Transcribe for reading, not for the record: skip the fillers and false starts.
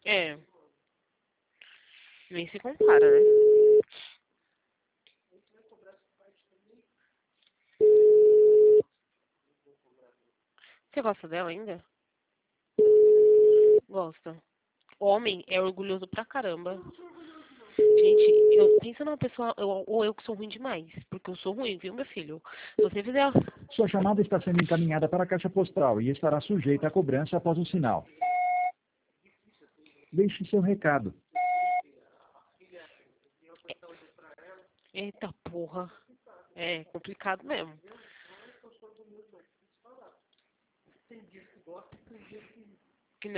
É, nem se compara, né? Você gosta dela ainda? Gosta. Homem é orgulhoso pra caramba. Gente, eu penso numa pessoa, ou eu que sou ruim demais, porque eu sou ruim, viu, meu filho? Se você fizer. Sua chamada está sendo encaminhada para a caixa postal e estará sujeita a cobrança após o sinal. Deixe seu recado. Eita porra. É complicado mesmo.